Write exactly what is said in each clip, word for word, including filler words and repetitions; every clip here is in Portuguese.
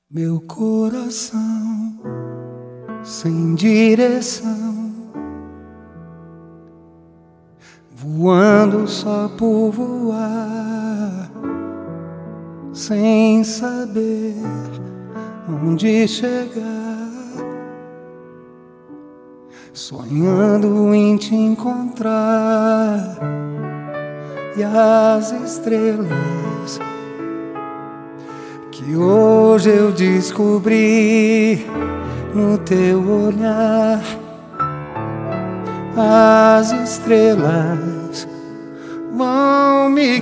Meu coração sem direção, voando só por voar, sem saber onde chegar, sonhando em te encontrar. E as estrelas que hoje eu descobri no teu olhar, as estrelas vão me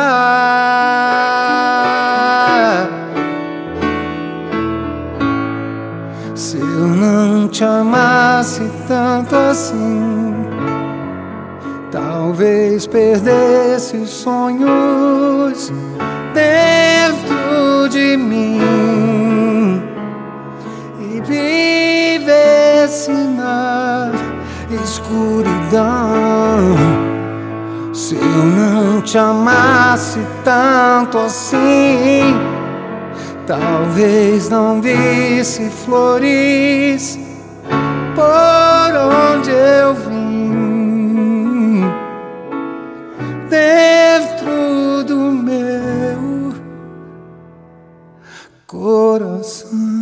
guiar. Se eu não te amasse tanto assim, talvez perdesse os sonhos dentro de mim e vivesse na escuridão. Se eu não te amasse tanto assim, talvez não visse flores por onde eu vim, dentro do meu coração.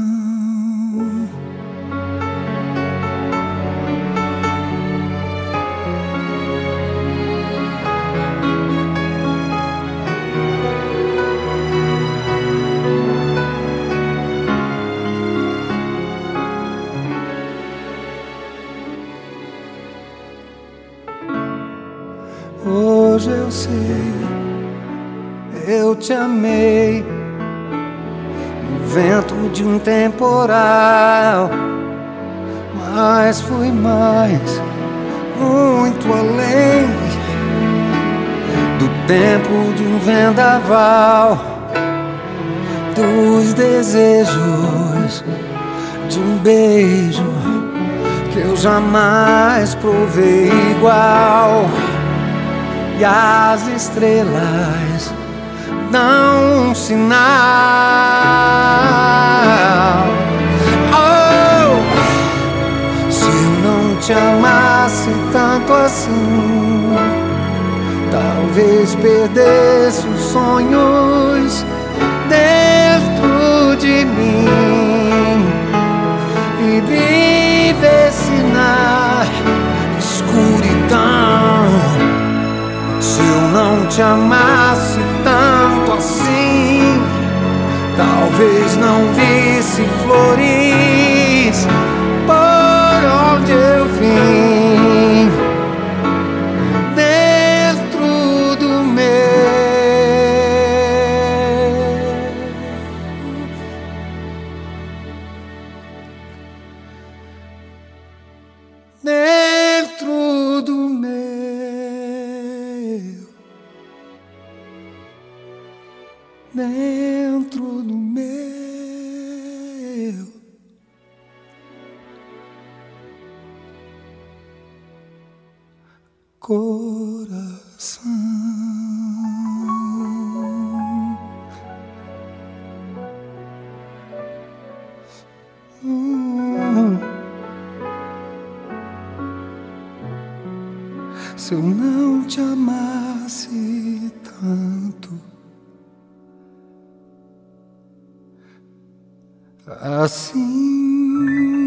Hoje eu sei, eu te amei no vento de um temporal, mas fui mais, muito além do tempo de um vendaval, dos desejos de um beijo que eu jamais provei igual. E as estrelas dão um sinal. Oh, se eu não te amasse tanto assim, talvez perdesse os sonhos dentro de mim e vivesse na escuridão. Se eu não te amasse tanto assim, talvez não visse flores por onde eu vim, dentro do meu, dentro do meu dentro do meu coração. Hum. Se eu não te amasse tanto assim,